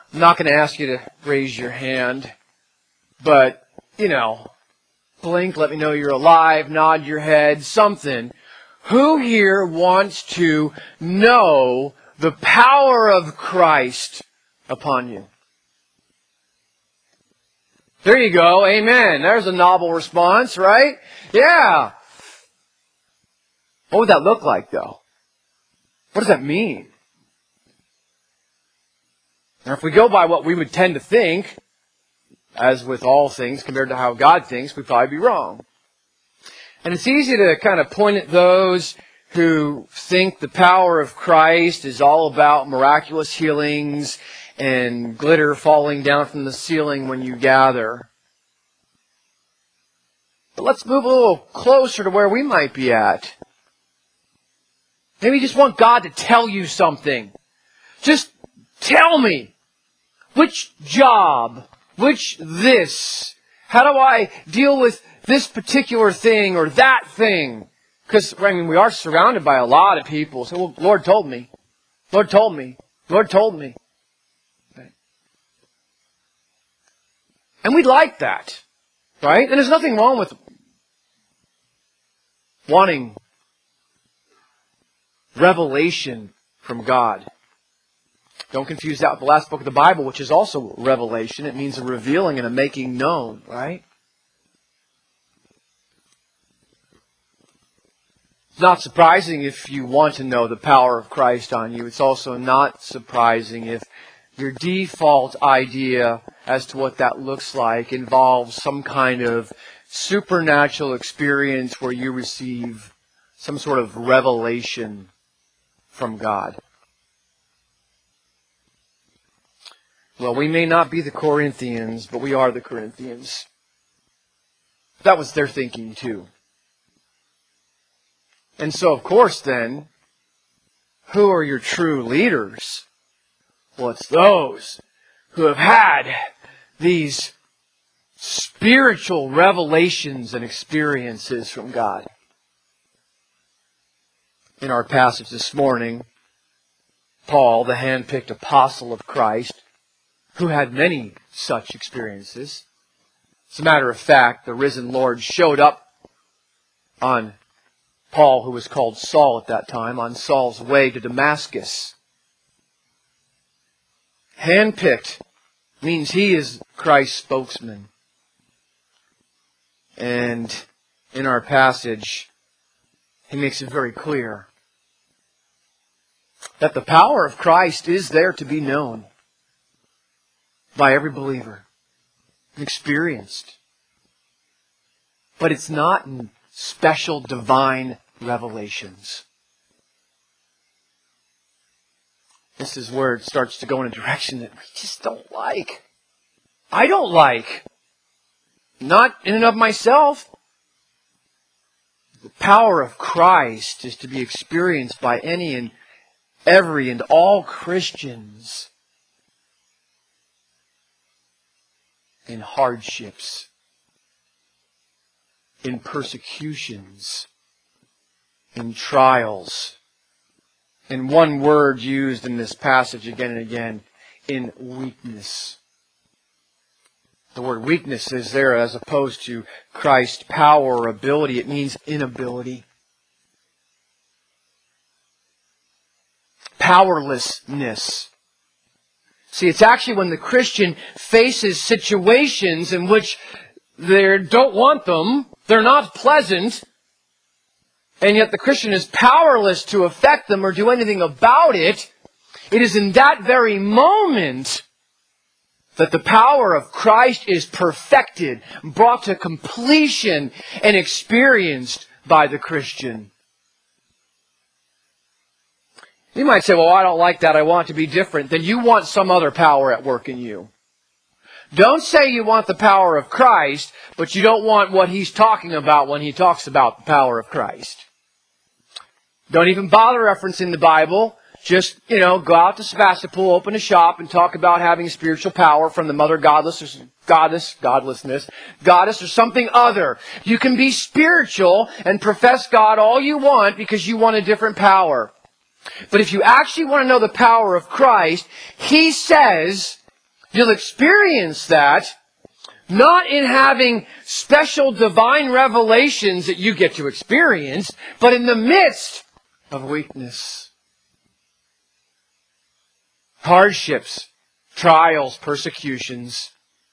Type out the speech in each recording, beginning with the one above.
I'm not going to ask you to raise your hand, but, blink, let me know you're alive, nod your head, something. Who here wants to know the power of Christ upon you? There you go. Amen. There's a novel response, right? Yeah. What would that look like, though? What does that mean? Now, if we go by what we would tend to think, as with all things, compared to how God thinks, we'd probably be wrong. And it's easy to kind of point at those who think the power of Christ is all about miraculous healings and glitter falling down from the ceiling when you gather. But let's move a little closer to where we might be at. Maybe you just want God to tell you something. Just tell me. Which job? Which this? How do I deal with this particular thing or that thing? Because, we are surrounded by a lot of people. So, well, Lord told me. Lord told me. Lord told me. Right? And we'd like that. Right? And there's nothing wrong with wanting revelation from God. Don't confuse that with the last book of the Bible, which is also revelation. It means a revealing and a making known, right? It's not surprising if you want to know the power of Christ on you. It's also not surprising if your default idea as to what that looks like involves some kind of supernatural experience where you receive some sort of revelation from God. Well, we may not be the Corinthians, but we are the Corinthians. That was their thinking too. And so, of course, then, who are your true leaders? Well, it's those who have had these spiritual revelations and experiences from God. In our passage this morning, Paul, the hand-picked apostle of Christ, who had many such experiences. As a matter of fact, the risen Lord showed up on Paul, who was called Saul at that time, on Saul's way to Damascus. Handpicked means he is Christ's spokesman. And in our passage, he makes it very clear that the power of Christ is there to be known by every believer and experienced. But it's not in special divine revelations. This is where it starts to go in a direction that we just don't like. I don't like. Not in and of myself. The power of Christ is to be experienced by any and every and all Christians in hardships, in persecutions, in trials. In one word used in this passage again and again, in weakness. The word weakness is there as opposed to Christ's power or ability. It means inability. Powerlessness. See, it's actually when the Christian faces situations in which they don't want them, they're not pleasant, and yet the Christian is powerless to affect them or do anything about it. It is in that very moment that the power of Christ is perfected, brought to completion, and experienced by the Christian. You might say, well, I don't like that. I want it to be different. Then you want some other power at work in you. Don't say you want the power of Christ, but you don't want what he's talking about when he talks about the power of Christ. Don't even bother referencing the Bible. Just, go out to Sebastopol, open a shop, and talk about having spiritual power from the mother godlessness, goddess, or something other. You can be spiritual and profess God all you want because you want a different power. But if you actually want to know the power of Christ, he says You'll experience that not in having special divine revelations that you get to experience, but in the midst of weakness. Hardships, trials, persecutions.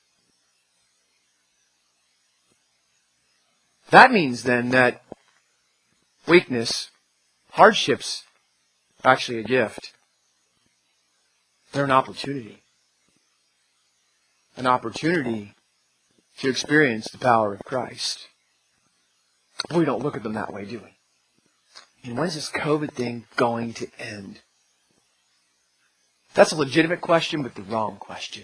That means then that weakness, hardships, are actually a gift. They're an opportunity. An opportunity to experience the power of Christ. We don't look at them that way, do we? And when's this COVID thing going to end? That's a legitimate question, but the wrong question.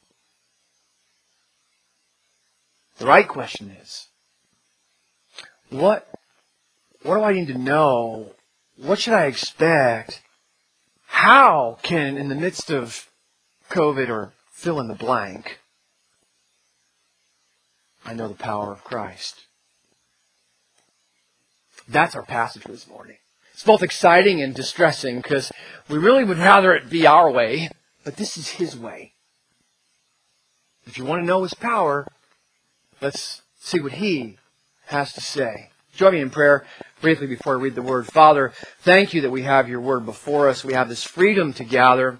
The right question is, what do I need to know? What should I expect? How can, in the midst of COVID or fill in the blank, I know the power of Christ? That's our passage for this morning. It's both exciting and distressing because we really would rather it be our way, but this is His way. If you want to know His power, let's see what He has to say. Join me in prayer briefly before I read the Word. Father, thank You that we have Your Word before us. We have this freedom to gather.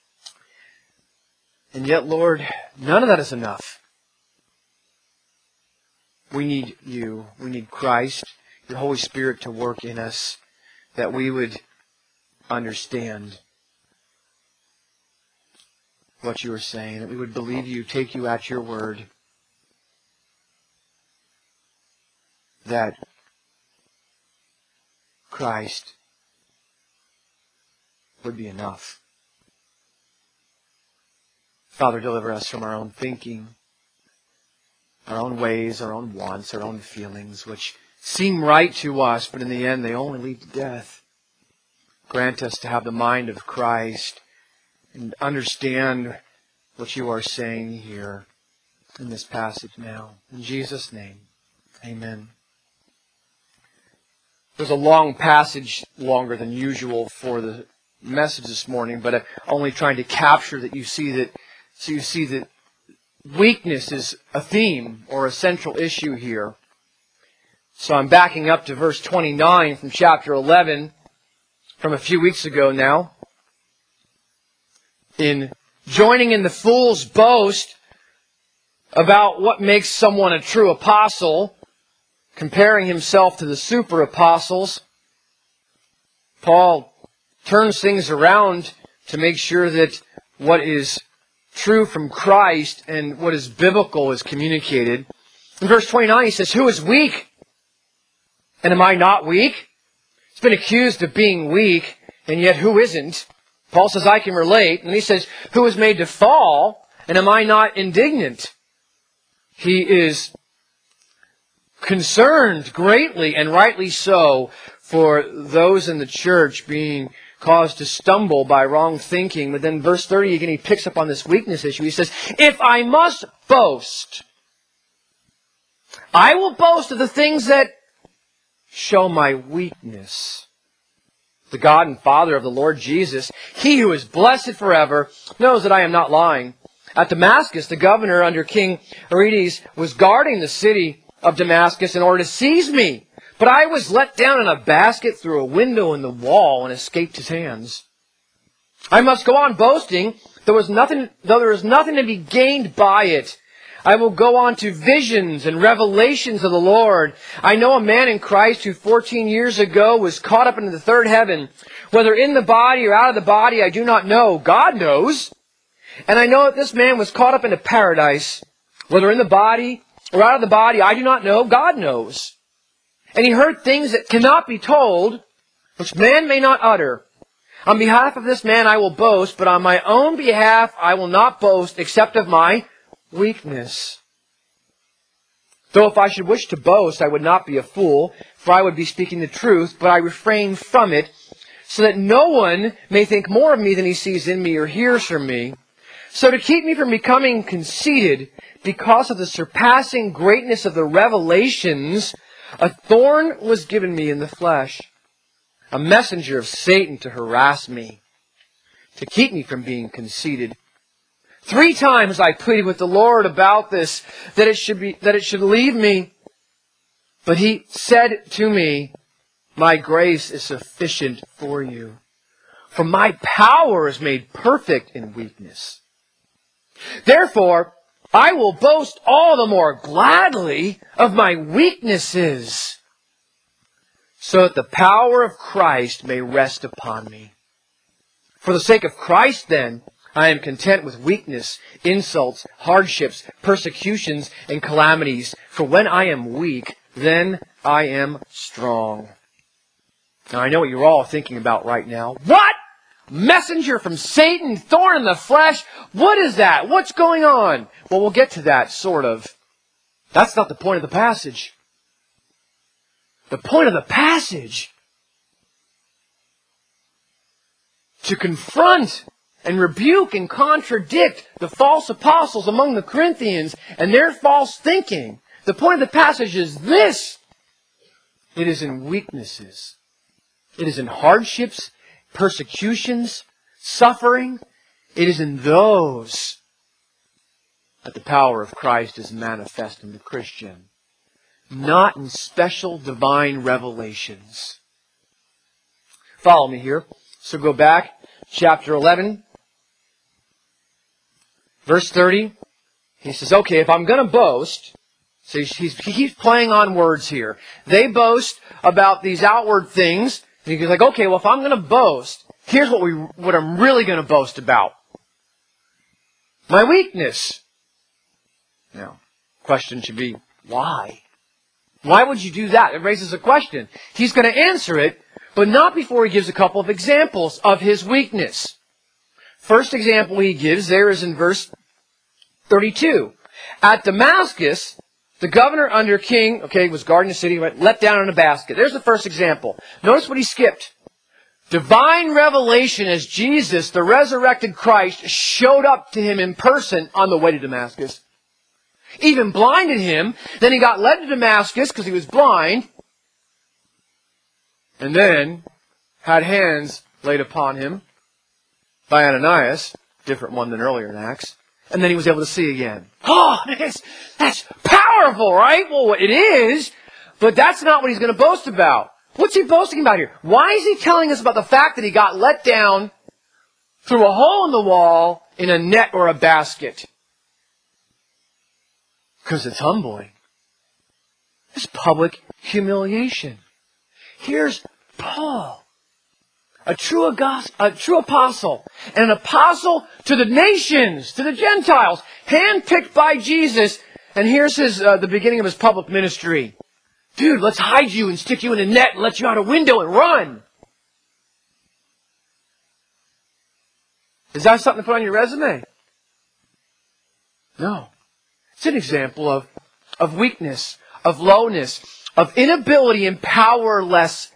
And yet, Lord, none of that is enough. We need You. We need Christ, Your Holy Spirit to work in us, that we would understand what You are saying, that we would believe You, take You at Your word, that Christ would be enough. Father, deliver us from our own thinking, our own ways, our own wants, our own feelings, which seem right to us, but in the end they only lead to death. Grant us to have the mind of Christ and understand what You are saying here in this passage now. In Jesus' name, amen. There's a long passage, longer than usual for the message this morning, but I'm only trying to capture that you see that weakness is a theme or a central issue here. So I'm backing up to verse 29 from chapter 11 from a few weeks ago now. In joining in the fool's boast about what makes someone a true apostle, comparing himself to the super apostles, Paul turns things around to make sure that what is true from Christ and what is biblical is communicated. In verse 29 he says, "Who is weak? And am I not weak?" He's been accused of being weak, and yet who isn't? Paul says, "I can relate." And he says, "Who is made to fall? And am I not indignant?" He is concerned greatly, and rightly so, for those in the church being caused to stumble by wrong thinking. But then verse 30 again, he picks up on this weakness issue. He says, "If I must boast, I will boast of the things that show my weakness. The God and Father of the Lord Jesus, He who is blessed forever, knows that I am not lying. At Damascus, the governor under King Aretas was guarding the city of Damascus in order to seize me. But I was let down in a basket through a window in the wall and escaped his hands. I must go on boasting, though there is nothing to be gained by it. I will go on to visions and revelations of the Lord. I know a man in Christ who 14 years ago was caught up into the third heaven. Whether in the body or out of the body, I do not know. God knows. And I know that this man was caught up into paradise. Whether in the body or out of the body, I do not know. God knows. And he heard things that cannot be told, which man may not utter. On behalf of this man I will boast, but on my own behalf I will not boast except of my weakness. Though if I should wish to boast, I would not be a fool, for I would be speaking the truth, but I refrain from it, so that no one may think more of me than he sees in me or hears from me. So to keep me from becoming conceited, because of the surpassing greatness of the revelations, a thorn was given me in the flesh, a messenger of Satan to harass me, to keep me from being conceited. 3 times I pleaded with the Lord about this, that it should leave me. But He said to me, my grace is sufficient for you, for my power is made perfect in weakness. Therefore, I will boast all the more gladly of my weaknesses, so that the power of Christ may rest upon me. For the sake of Christ, then, I am content with weakness, insults, hardships, persecutions, and calamities. For when I am weak, then I am strong. Now, I know what you're all thinking about right now. What? Messenger from Satan, thorn in the flesh? What is that? What's going on? Well, we'll get to that, sort of. That's not the point of the passage. The point of the passage, to confront and rebuke and contradict the false apostles among the Corinthians and their false thinking. The point of the passage is this. It is in weaknesses. It is in hardships, persecutions, suffering. It is in those that the power of Christ is manifest in the Christian. Not in special divine revelations. Follow me here. So go back, chapter 11, verse 30. He says, okay, if I'm going to boast, so he keeps playing on words here. They boast about these outward things. And he's like, okay, well, if I'm going to boast, here's what I'm really going to boast about. My weakness. Now, question should be, why? Why would you do that? It raises a question. He's going to answer it, but not before he gives a couple of examples of his weakness. First example he gives there is in verse 32. At Damascus, the governor under king, was guarding the city, let down in a basket. There's the first example. Notice what he skipped. Divine revelation as Jesus, the resurrected Christ, showed up to him in person on the way to Damascus. Even blinded him. Then he got led to Damascus because he was blind. And then had hands laid upon him by Ananias, different one than earlier in Acts. And then he was able to see again. Oh, that's powerful, right? Well, it is, but that's not what he's going to boast about. What's he boasting about here? Why is he telling us about the fact that he got let down through a hole in the wall in a net or a basket? Because it's humbling. It's public humiliation. Here's Paul, a true apostle, and an apostle to the nations, to the Gentiles, handpicked by Jesus. And here's the beginning of his public ministry. Dude, let's hide you and stick you in a net and let you out a window and run. Is that something to put on your resume? No. It's an example of weakness, of lowness, of inability and powerlessness.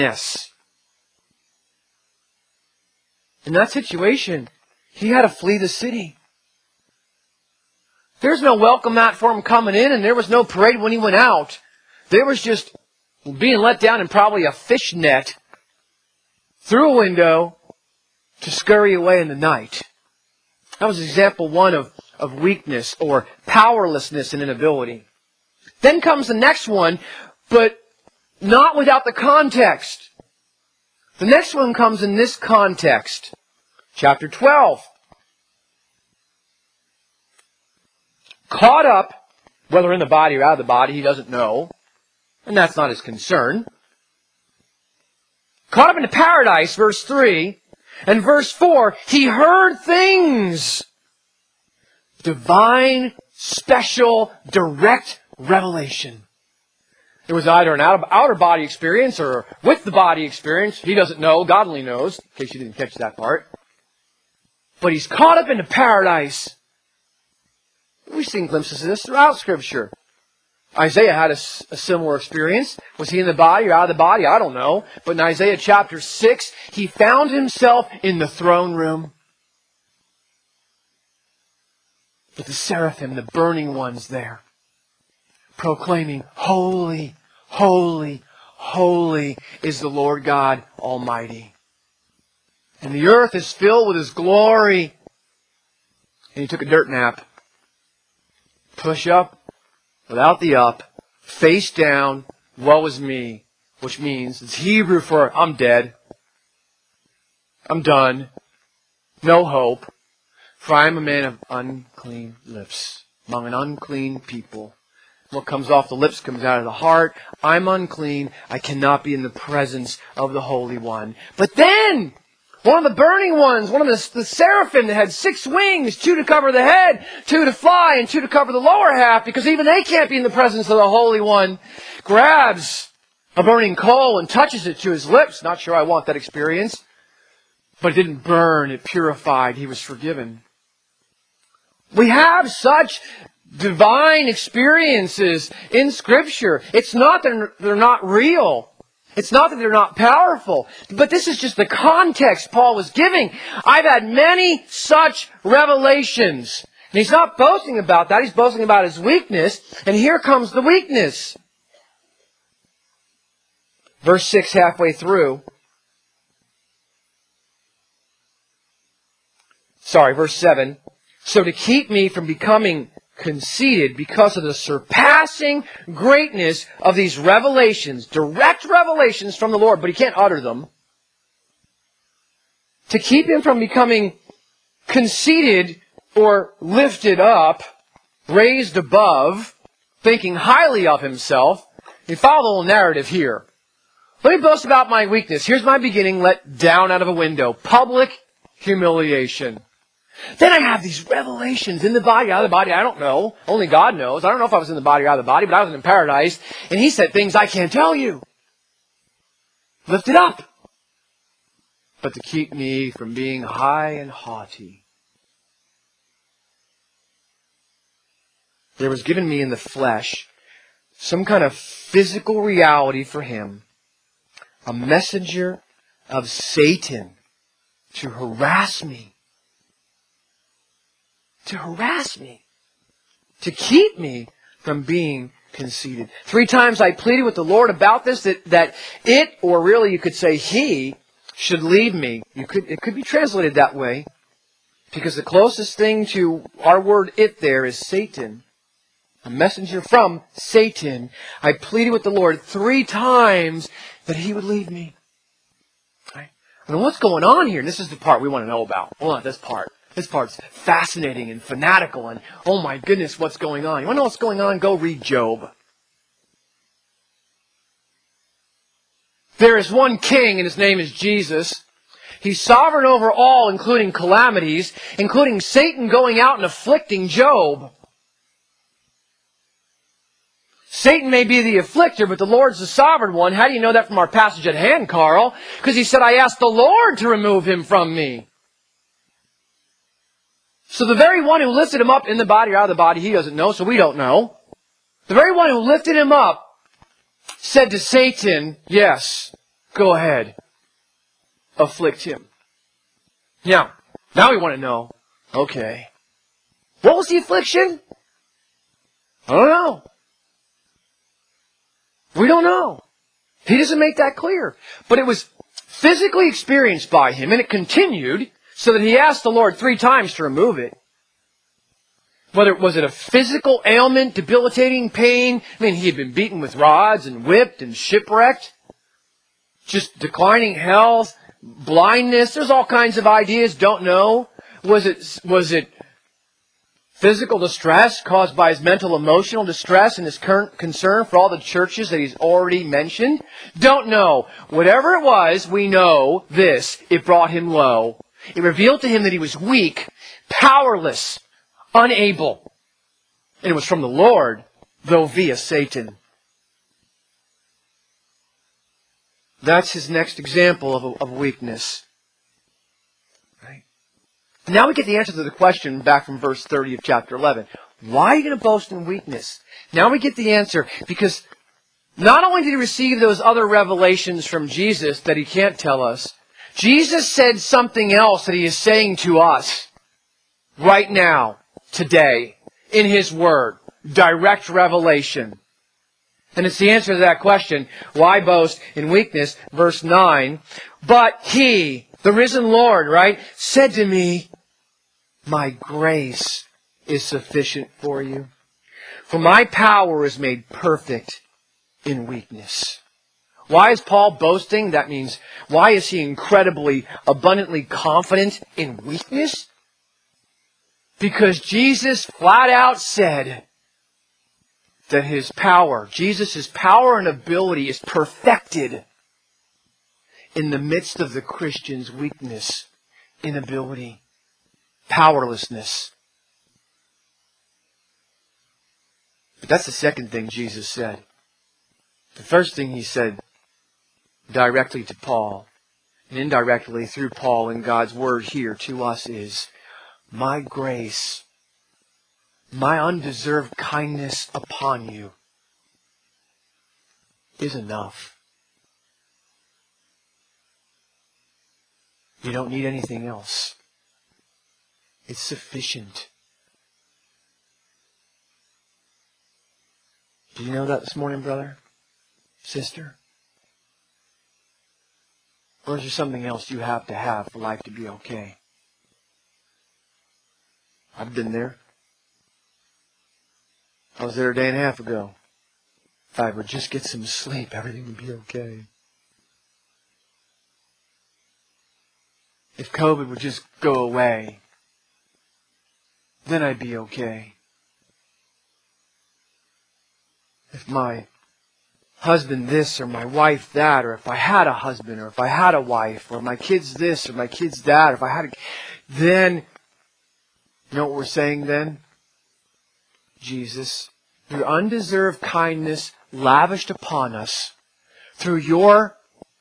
In that situation, he had to flee the city. There's no welcome mat for him coming in, and there was no parade when he went out. There was just being let down in probably a fish net through a window to scurry away in the night. That was example one of weakness or powerlessness and inability. Then comes the next one, but not without the context. The next one comes in this context. Chapter 12. Caught up, whether in the body or out of the body, he doesn't know. And that's not his concern. Caught up into paradise, verse 3. And verse 4, he heard things. Divine, special, direct revelation. It was either an outer body experience or with the body experience. He doesn't know. God only knows, in case you didn't catch that part. But he's caught up into paradise. We've seen glimpses of this throughout Scripture. Isaiah had a similar experience. Was he in the body or out of the body? I don't know. But in Isaiah chapter 6, he found himself in the throne room with the seraphim, the burning ones there, proclaiming, "Holy, holy, holy is the Lord God Almighty. And the earth is filled with His glory." and he took a dirt nap. Push up without the up, face down, woe is me, which means it's Hebrew for I'm dead. I'm done. No hope. For I am a man of unclean lips, among an unclean people. What comes off the lips comes out of the heart. I'm unclean. I cannot be in the presence of the Holy One. But then, one of the burning ones, one of the seraphim that had 6 wings, 2 to cover the head, 2 to fly, and 2 to cover the lower half, because even they can't be in the presence of the Holy One, grabs a burning coal and touches it to his lips. Not sure I want that experience. But it didn't burn. It purified. He was forgiven. We have such divine experiences in Scripture. It's not that they're not real. It's not that they're not powerful. But this is just the context Paul was giving. I've had many such revelations. And he's not boasting about that. He's boasting about his weakness. And here comes the weakness. Verse 6, halfway through. Verse 7. So to keep me from becoming conceited because of the surpassing greatness of these revelations, direct revelations from the Lord, but he can't utter them. To keep him from becoming conceited or lifted up, raised above, thinking highly of himself. You follow the little narrative here. Let me boast about my weakness. Here's my beginning, let down out of a window. Public humiliation. Then I have these revelations in the body, out of the body. I don't know. Only God knows. I don't know if I was in the body or out of the body, but I was in paradise. And he said things I can't tell you. Lift it up. But to keep me from being high and haughty. There was given me in the flesh some kind of physical reality for him. A messenger of Satan to harass me. To harass me. To keep me from being conceited. 3 times I pleaded with the Lord about this, that it, or really you could say he, should leave me. It could be translated that way. Because the closest thing to our word it there is Satan. A messenger from Satan. I pleaded with the Lord 3 times that he would leave me. Right? I mean, what's going on here? And this is the part we want to know about. Hold on, this part. This part's fascinating and fanatical and, oh my goodness, what's going on? You want to know what's going on? Go read Job. There is one king and his name is Jesus. He's sovereign over all, including calamities, including Satan going out and afflicting Job. Satan may be the afflictor, but the Lord's the sovereign one. How do you know that from our passage at hand, Carl? Because he said, I asked the Lord to remove him from me. So the very one who lifted him up in the body or out of the body, he doesn't know, so we don't know. The very one who lifted him up said to Satan, yes, go ahead, afflict him. Now we want to know, okay, what was the affliction? I don't know. We don't know. He doesn't make that clear. But it was physically experienced by him, and it continued, so that he asked the Lord 3 times to remove it. Was it a physical ailment, debilitating pain? I mean, he had been beaten with rods and whipped and shipwrecked. Just declining health, blindness. There's all kinds of ideas. Don't know. Was it physical distress caused by his mental, emotional distress and his current concern for all the churches that he's already mentioned? Don't know. Whatever it was, we know this. It brought him low. It revealed to him that he was weak, powerless, unable. And it was from the Lord, though via Satan. That's his next example of weakness. Right? Now we get the answer to the question back from verse 30 of chapter 11. Why are you going to boast in weakness? Now we get the answer because not only did he receive those other revelations from Jesus that he can't tell us, Jesus said something else that he is saying to us right now, today, in his word. Direct revelation. And it's the answer to that question. Why boast in weakness? Verse 9. But he, the risen Lord, right, said to me, My grace is sufficient for you. For my power is made perfect in weakness. Why is Paul boasting? That means, why is he incredibly, abundantly confident in weakness? Because Jesus flat out said that His power, Jesus' power and ability is perfected in the midst of the Christian's weakness, inability, powerlessness. But that's the second thing Jesus said. The first thing He said directly to Paul, and indirectly through Paul in God's Word here to us is, my grace, my undeserved kindness upon you is enough. You don't need anything else. It's sufficient. Do you know that this morning, brother? Sister? Or is there something else you have to have for life to be okay? I've been there. I was there a day and a half ago. If I would just get some sleep, everything would be okay. If COVID would just go away, then I'd be okay. If my husband this or my wife that, or if I had a husband or if I had a wife, or my kids this or my kids that, or if I had then, you know what we're saying then? Jesus, your undeserved kindness lavished upon us through your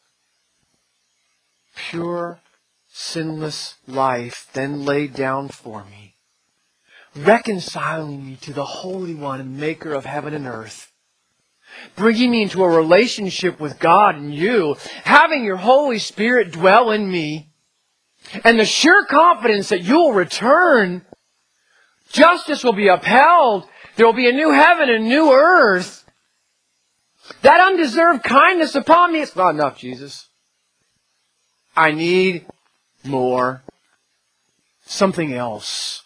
pure, sinless life then laid down for me, reconciling me to the Holy One and Maker of heaven and earth, bringing me into a relationship with God and you, having your Holy Spirit dwell in me, and the sure confidence that you will return. Justice will be upheld. There will be a new heaven and new earth. That undeserved kindness upon me, it's not enough, Jesus. I need more. Something else.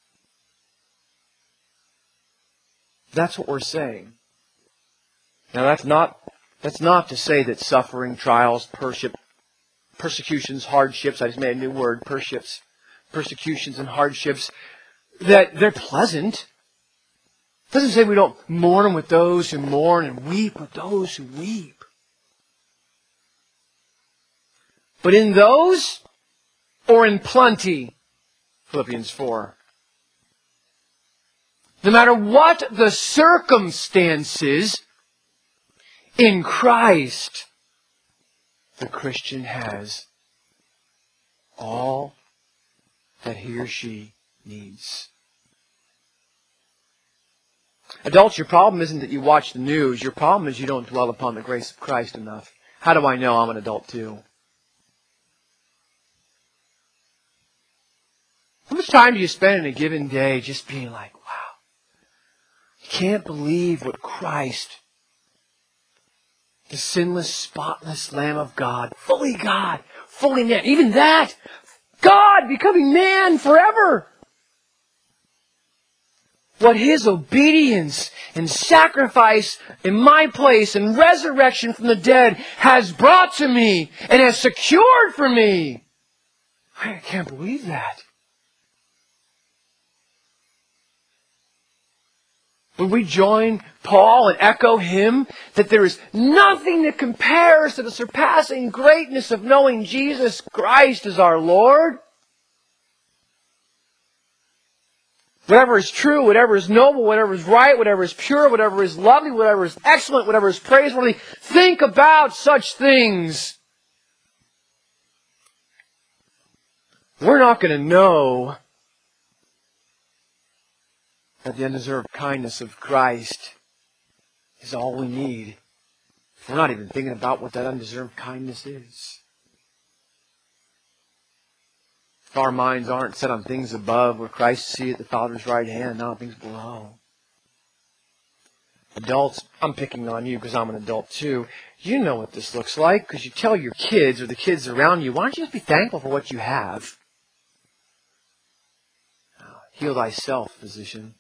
That's what we're saying. Now that's not to say that suffering, trials, persecutions, hardships, I just made a new word, persecutions and hardships, that they're pleasant. It doesn't say we don't mourn with those who mourn and weep with those who weep. But in those, or in plenty, Philippians 4. No matter what the circumstances, in Christ, the Christian has all that he or she needs. Adults, your problem isn't that you watch the news. Your problem is you don't dwell upon the grace of Christ enough. How do I know I'm an adult too? How much time do you spend in a given day just being like, wow, I can't believe what Christ, the sinless, spotless Lamb of God, fully man, even that, God becoming man forever. What His obedience and sacrifice in my place and resurrection from the dead has brought to me and has secured for me. I can't believe that. When we join Paul and echo him that there is nothing that compares to the surpassing greatness of knowing Jesus Christ as our Lord. Whatever is true, whatever is noble, whatever is right, whatever is pure, whatever is lovely, whatever is excellent, whatever is praiseworthy, think about such things. We're not going to know that the undeserved kindness of Christ is all we need. We're not even thinking about what that undeserved kindness is. If our minds aren't set on things above, where Christ sees at the Father's right hand, not on things below. Adults, I'm picking on you because I'm an adult too. You know what this looks like because you tell your kids or the kids around you, why don't you just be thankful for what you have? Heal thyself, physician.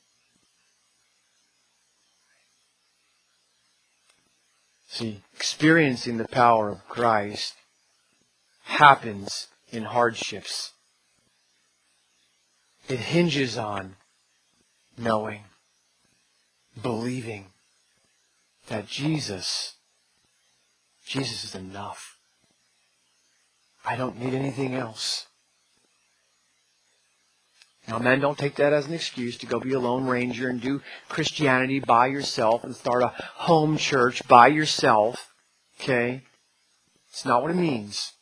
See, experiencing the power of Christ happens in hardships. It hinges on knowing, believing that Jesus is enough. I don't need anything else. Now, men, don't take that as an excuse to go be a lone ranger and do Christianity by yourself and start a home church by yourself. Okay? It's not what it means.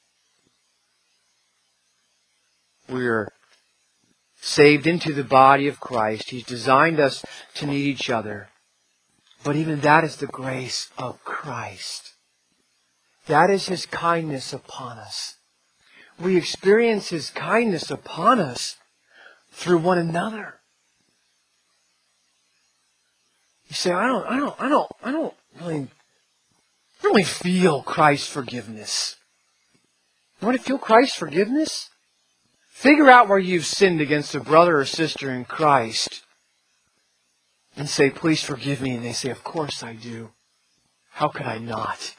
We're saved into the body of Christ. He's designed us to need each other. But even that is the grace of Christ. That is His kindness upon us. We experience His kindness upon us through one another. You say, I don't really feel Christ's forgiveness. You want to feel Christ's forgiveness? Figure out where you've sinned against a brother or sister in Christ and say, please forgive me. And they say, of course I do. How could I not?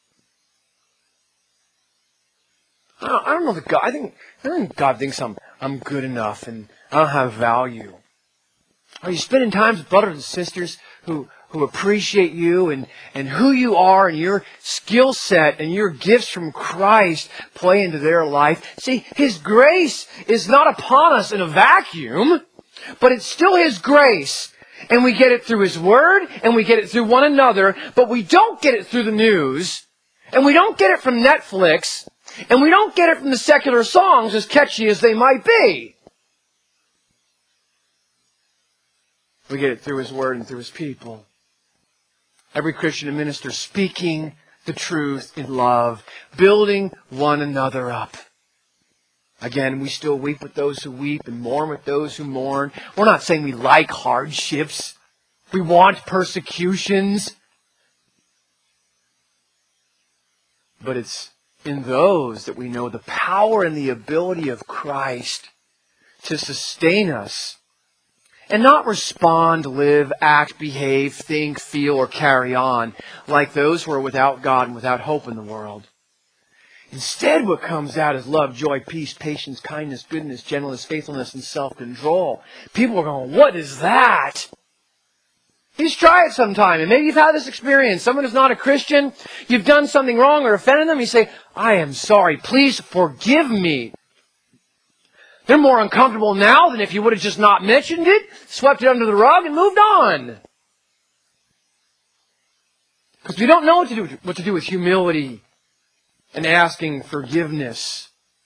I don't know that God. I think God thinks I'm good enough and I don't have value. Are you spending time with brothers and sisters who appreciate you and who you are and your skill set and your gifts from Christ play into their life? See, His grace is not upon us in a vacuum, but it's still His grace. And we get it through His Word and we get it through one another, but we don't get it through the news and we don't get it from Netflix. And we don't get it from the secular songs, as catchy as they might be. We get it through His Word and through His people. Every Christian and minister speaking the truth in love, building one another up. Again, we still weep with those who weep and mourn with those who mourn. We're not saying we like hardships. We want persecutions. But it's in those that we know the power and the ability of Christ to sustain us and not respond, live, act, behave, think, feel, or carry on like those who are without God and without hope in the world. Instead, what comes out is love, joy, peace, patience, kindness, goodness, gentleness, faithfulness, and self-control. People are going, what is that? Please try it sometime. And maybe you've had this experience. Someone who's not a Christian, you've done something wrong or offended them. You say, I am sorry. Please forgive me. They're more uncomfortable now than if you would have just not mentioned it, swept it under the rug, and moved on. Because we don't know what to do with humility and asking forgiveness.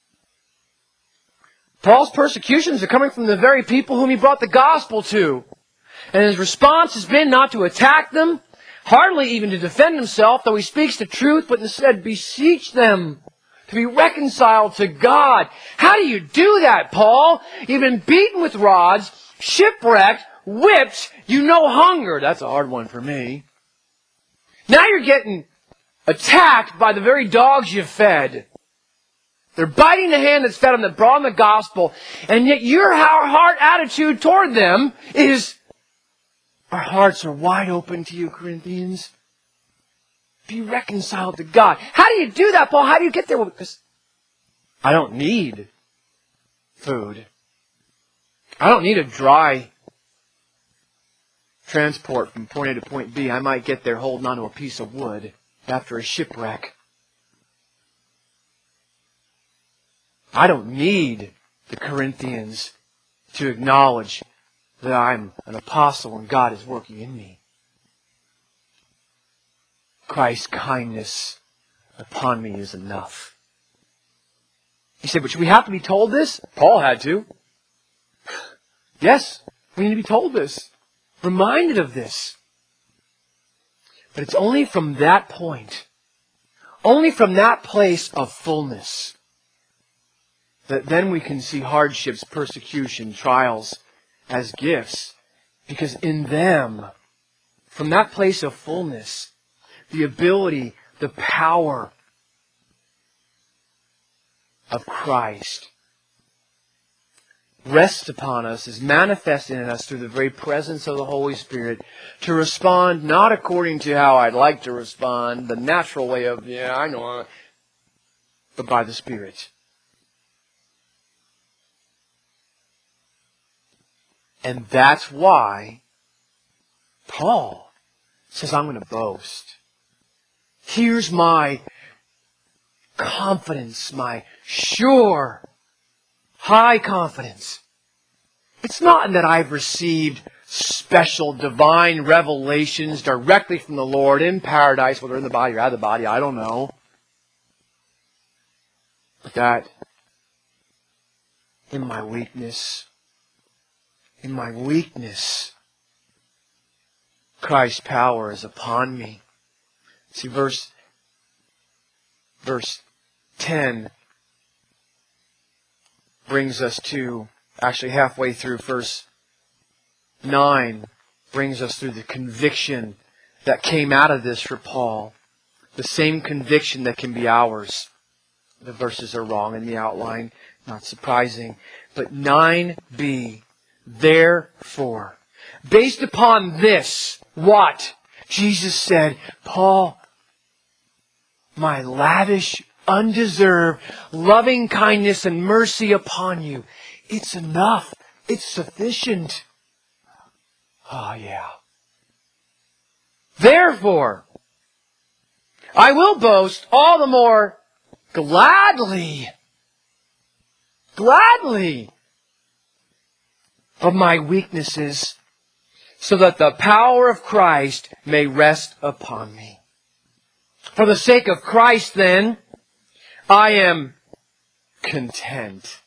Paul's persecutions are coming from the very people whom he brought the gospel to. And his response has been not to attack them, hardly even to defend himself, though he speaks the truth, but instead beseech them to be reconciled to God. How do you do that, Paul? You've been beaten with rods, shipwrecked, whipped, you know hunger. That's a hard one for me. Now you're getting attacked by the very dogs you fed. They're biting the hand that's fed them, that brought them the gospel, and yet your heart attitude toward them is, our hearts are wide open to you, Corinthians. Be reconciled to God. How do you do that, Paul? How do you get there? Well, because I don't need food. I don't need a dry transport from point A to point B. I might get there holding onto a piece of wood after a shipwreck. I don't need the Corinthians to acknowledge that I'm an apostle and God is working in me. Christ's kindness upon me is enough. You say, but should we have to be told this? Paul had to. Yes, we need to be told this. Reminded of this. But it's only from that point, only from that place of fullness, that then we can see hardships, persecution, trials as gifts. Because in them, from that place of fullness, the ability, the power of Christ rests upon us, is manifested in us through the very presence of the Holy Spirit, to respond not according to how I'd like to respond, the natural way of, yeah, I know, but by the Spirit. And that's why Paul says, I'm going to boast. Here's my confidence, my sure, high confidence. It's not that I've received special divine revelations directly from the Lord in paradise, whether in the body or out of the body, I don't know. But that in my weakness, Christ's power is upon me. See, verse 10 brings us to, actually halfway through verse 9, brings us through the conviction that came out of this for Paul. The same conviction that can be ours. The verses are wrong in the outline, not surprising. But 9b, therefore, based upon this, what? Jesus said, Paul, my lavish, undeserved, loving kindness and mercy upon you. It's enough. It's sufficient. Oh, yeah. Therefore, I will boast all the more gladly of my weaknesses, so that the power of Christ may rest upon me. For the sake of Christ, then, I am content.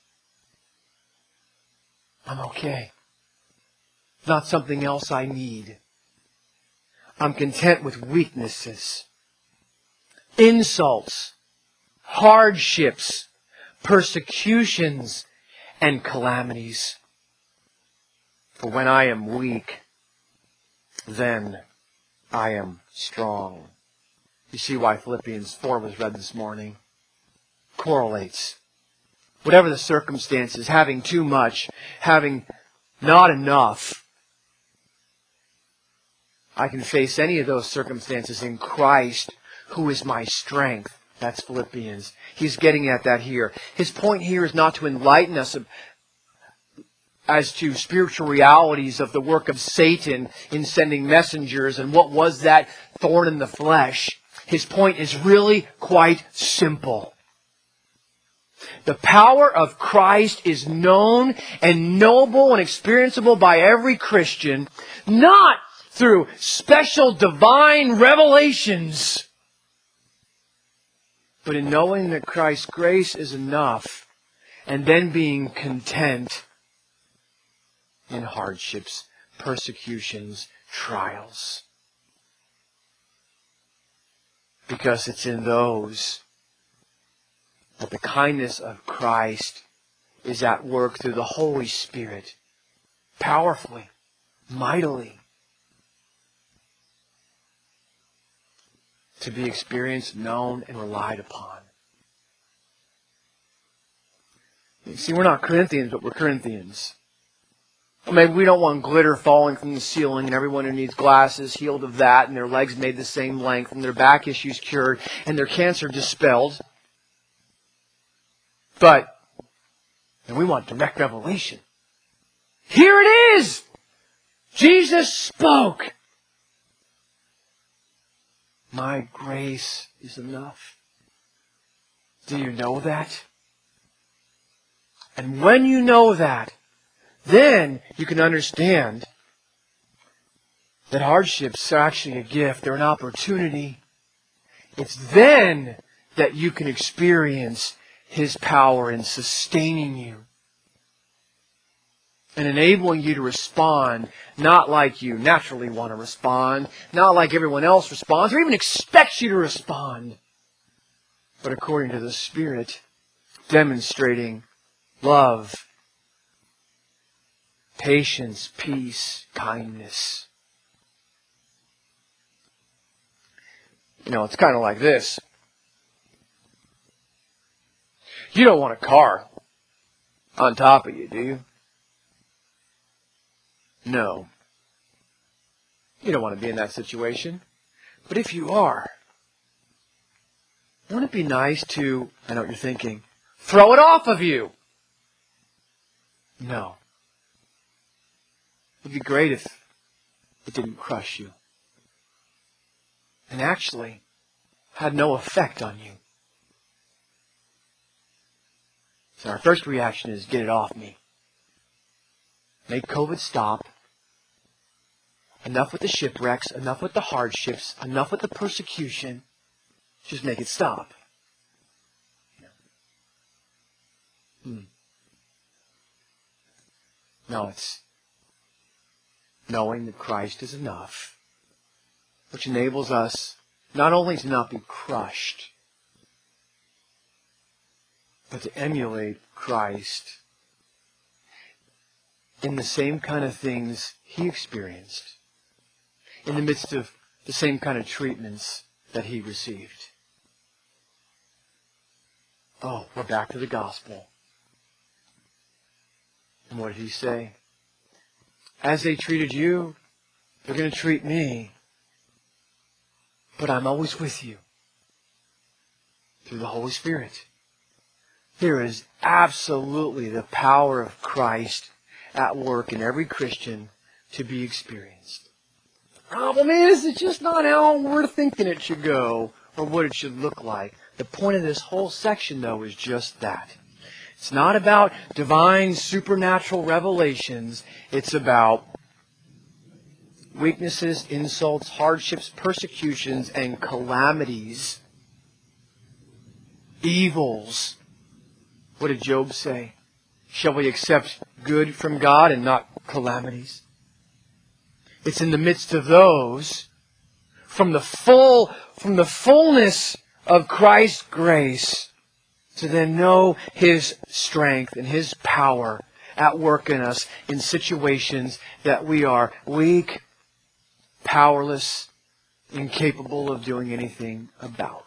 I'm okay. Not something else I need. I'm content with weaknesses, insults, hardships, persecutions, and calamities. For when I am weak, then I am strong. You see why Philippians 4 was read this morning. Correlates. Whatever the circumstances, having too much, having not enough, I can face any of those circumstances in Christ, who is my strength. That's Philippians. He's getting at that here. His point here is not to enlighten us as to spiritual realities of the work of Satan in sending messengers and what was that thorn in the flesh. His point is really quite simple. The power of Christ is known and knowable and experienceable by every Christian, not through special divine revelations, but in knowing that Christ's grace is enough, and then being content in hardships, persecutions, trials. Because it's in those that the kindness of Christ is at work through the Holy Spirit, powerfully, mightily, to be experienced, known, and relied upon. You see, we're not Corinthians, but we're Corinthians. Maybe we don't want glitter falling from the ceiling and everyone who needs glasses healed of that and their legs made the same length and their back issues cured and their cancer dispelled. But, and we want direct revelation. Here it is! Jesus spoke. My grace is enough. Do you know that? And when you know that, then you can understand that hardships are actually a gift. They're an opportunity. It's then that you can experience His power in sustaining you and enabling you to respond not like you naturally want to respond, not like everyone else responds or even expects you to respond, but according to the Spirit, demonstrating love, patience, peace, kindness. You know, it's kind of like this. You don't want a car on top of you, do you? No. You don't want to be in that situation. But if you are, wouldn't it be nice to, I know what you're thinking, throw it off of you? No. It would be great if it didn't crush you. And actually had no effect on you. So our first reaction is, get it off me. Make COVID stop. Enough with the shipwrecks, enough with the hardships, enough with the persecution. Just make it stop. No, it's knowing that Christ is enough, which enables us not only to not be crushed, but to emulate Christ in the same kind of things He experienced, in the midst of the same kind of treatments that He received. Oh, we're back to the gospel. And what did He say? As they treated you, they're going to treat me. But I'm always with you through the Holy Spirit. There is absolutely the power of Christ at work in every Christian to be experienced. The problem is, it's just not how we're thinking it should go or what it should look like. The point of this whole section, though, is just that. It's not about divine supernatural revelations. It's about weaknesses, insults, hardships, persecutions, and calamities. Evils. What did Job say? Shall we accept good from God and not calamities? It's in the midst of those, from the fullness of Christ's grace, to then know His strength and His power at work in us in situations that we are weak, powerless, incapable of doing anything about.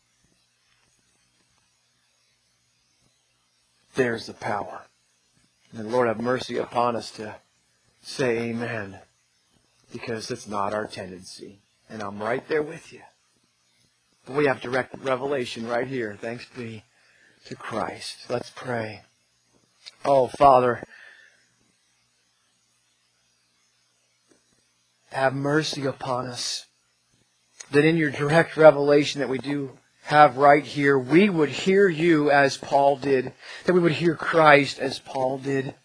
There's the power. And Lord, have mercy upon us to say amen, because it's not our tendency. And I'm right there with you. But we have direct revelation right here. Thanks be to Christ. Let's pray. Oh, Father, have mercy upon us, that in your direct revelation that we do have right here, we would hear you as Paul did, that we would hear Christ as Paul did,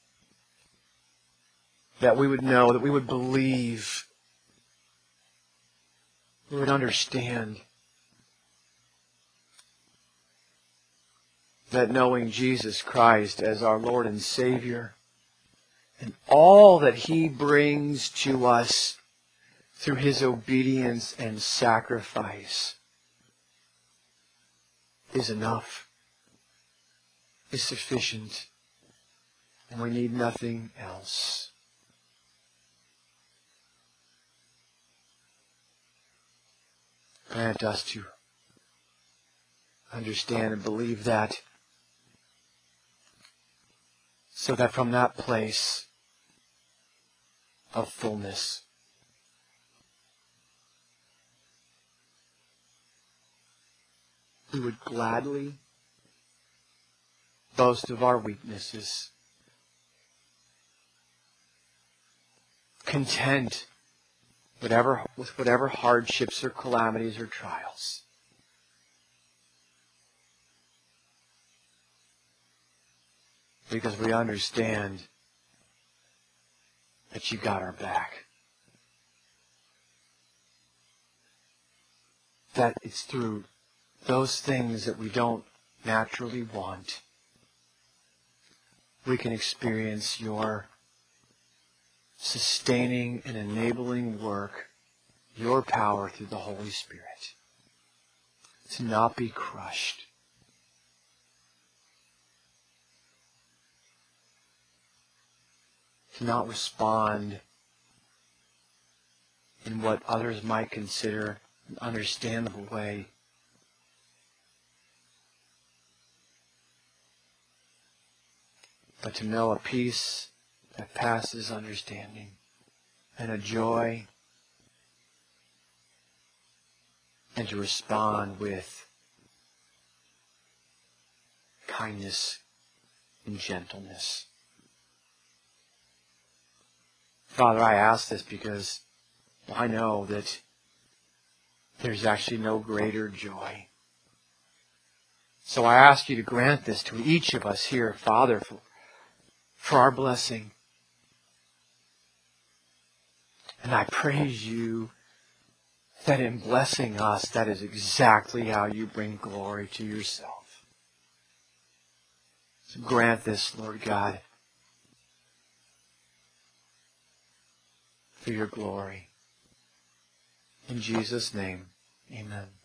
that we would know, that we would believe, we would understand that knowing Jesus Christ as our Lord and Savior and all that He brings to us through His obedience and sacrifice is enough, is sufficient, and we need nothing else. Grant us to understand and believe that, so that from that place of fullness, we would gladly boast of our weaknesses, content with whatever hardships or calamities or trials. Because we understand that you got our back. That it's through those things that we don't naturally want, we can experience your sustaining and enabling work, your power through the Holy Spirit, to not be crushed, to not respond in what others might consider an understandable way, but to know a peace that passes understanding, and a joy, and to respond with kindness and gentleness. Father, I ask this because I know that there's actually no greater joy. So I ask you to grant this to each of us here, Father, for our blessing. And I praise you that in blessing us, that is exactly how you bring glory to yourself. So grant this, Lord God, for your glory. In Jesus' name, amen.